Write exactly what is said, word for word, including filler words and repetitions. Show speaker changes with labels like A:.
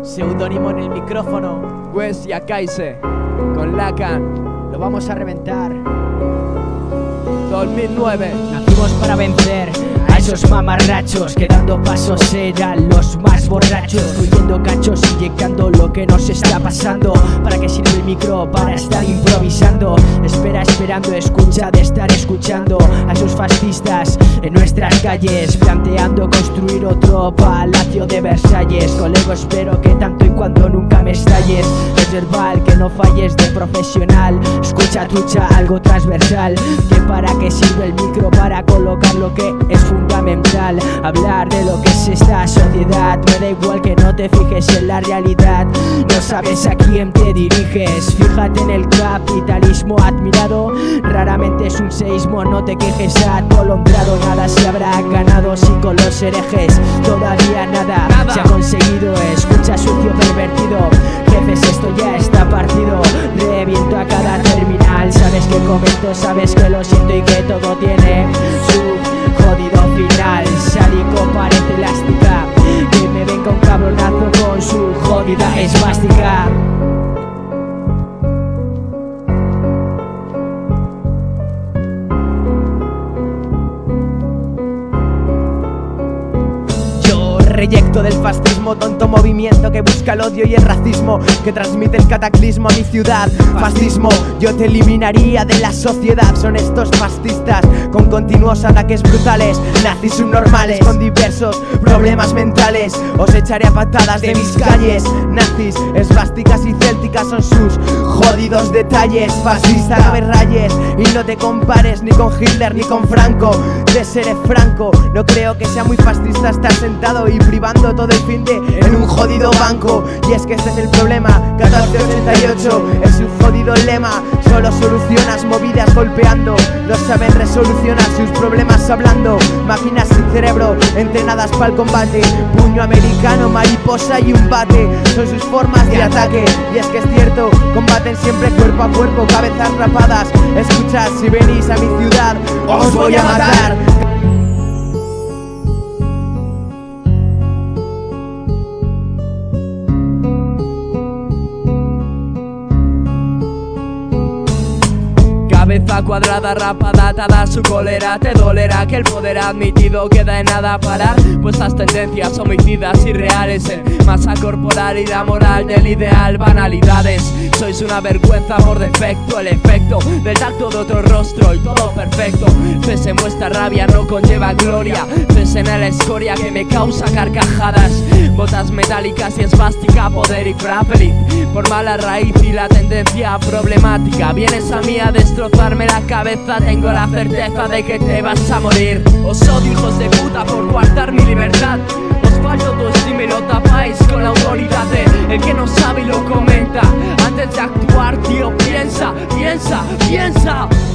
A: Seudónimo en el micrófono, Wes y Akaise, con Lacan, lo vamos a reventar. dos mil nueve.
B: Nacimos para vencer a esos mamarrachos que dando pasos eran los más borrachos, fluyendo cachos y llegando lo que nos está pasando. ¿Para qué sirve el micro? Para estar improvisando. Espera esperando, escucha de estar escuchando a esos fascistas en nuestras calles, planteando construir otro palacio de Versalles. Colego, espero que tanto y cuando nunca me estalles. Es verbal, que no falles de profesional. Escucha, trucha, algo transversal. Que para qué sirve el micro, para colocar lo que es fundamental. Hablar de lo que es esta sociedad. Me da igual que no te fijes en la realidad. No sabes a quién te diriges. Fíjate en el capitalismo admirado. Raramente es un seísmo, no te quejes. Atolondrado, nada se habrá ganado. Si con los herejes todavía nada, nada se ha conseguido. Escucha, sucio pervertido. Jefes, esto ya está partido. Reviento a cada terminal. Sabes que comento, sabes que lo siento y que todo tiene su jodido final. Sádico parece elástica, que me venga un cabronazo con su jodida esvástica.
A: Reyecto del fascismo, tonto movimiento que busca el odio y el racismo, que transmite el cataclismo a mi ciudad. Fascismo, yo te eliminaría de la sociedad. Son estos fascistas con continuos ataques brutales, nazis subnormales con diversos problemas mentales. Os echaré a patadas de mis calles. Nazis, esvásticas y célticas son sus jodidos detalles. Fascista, no me rayes y no te compares ni con Hitler ni con Franco. Te seré franco, no creo que sea muy fascista estar sentado y privando todo el fin de en un jodido banco. Y es que este es el problema, catorce ochenta y ocho es su jodido lema. Solo solucionas movidas golpeando, no saben resolucionar sus problemas hablando. Máquinas sin cerebro, entrenadas para el combate. Puño americano, mariposa y un bate son sus formas de ataque. Y es que es cierto, combaten siempre cuerpo a cuerpo, cabezas rapadas. Escuchad, si venís a mi ciudad, os voy a matar.
C: Cabeza cuadrada, rapada, atada a su cólera. Te dolerá que el poder admitido queda en nada parar. Vuestras tendencias homicidas irreales, el masa corporal y la moral del ideal. Banalidades, sois una vergüenza por defecto. El efecto del tacto de otro rostro y todo perfecto. Cese en vuestra rabia no conlleva gloria. Cese en la escoria que me causa carcajadas. Botas metálicas y esvástica, poder y frapeliz. Por mala raíz y la tendencia problemática. Vienes a mí a destrozarme la cabeza. Tengo la certeza de que te vas a morir. Os odio, hijos de puta, por coartar mi libertad. Os fallo autoestima y lo tapáis con la autoridad de el que no sabe y lo comenta. Antes de actuar, tío, piensa, piensa, piensa.